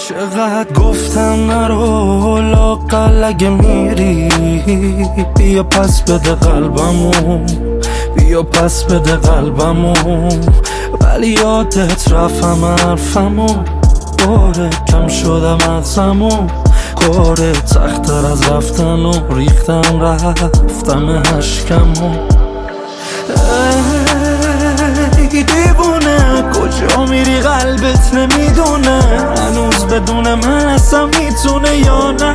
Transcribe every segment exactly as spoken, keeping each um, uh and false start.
چقدر گفتم نرو لااقل اگه میری بیا پس بده قلبمو، بیا پس بده قلبمو. ولی یادت رفتم حرفمو، باره کم شدم مغزمو، کاره تختر از رفتن و ریختم رفتم اشکمو. ای دیوونه کجا میری قلبت نمیدونه، هنوز بدون من اصلا میتونه یا نه.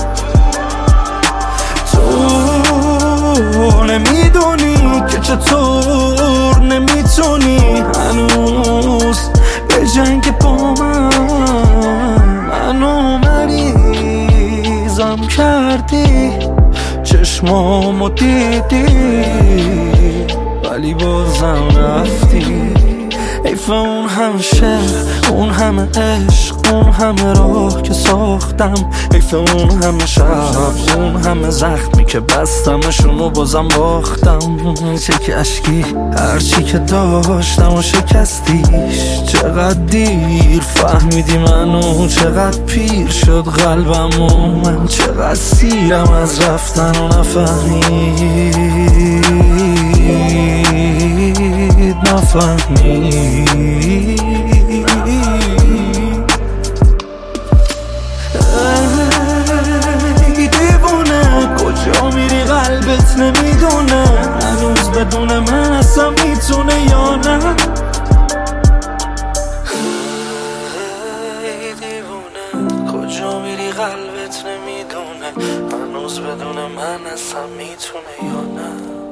تو نمیدونی که چطور نمیتونی هنوز به جنگ با من، منو مریضم کردی، چشمامو دیدی ولی بازم رفتی. حیف اون همه شعر، اون همه عشق، اون همه راه که ساختم، حیف اون همه شب، اون همه زخمی که بستمشون و بازم باختم. چه اشکی هرچی که داشتم و شکستیش، چقدر دیر فهمیدی منو، چقدر پیر شد قلبم و من چقدر سیرم از رفتن و نفهمید نفهمید. ای دیوونه کجا میری قلبت نمیدونه، هنوز بدون من اصلا میتونه یا نه. ای دیوونه کجا میری قلبت نمیدونه، هنوز بدون من اصلا میتونه یا نه.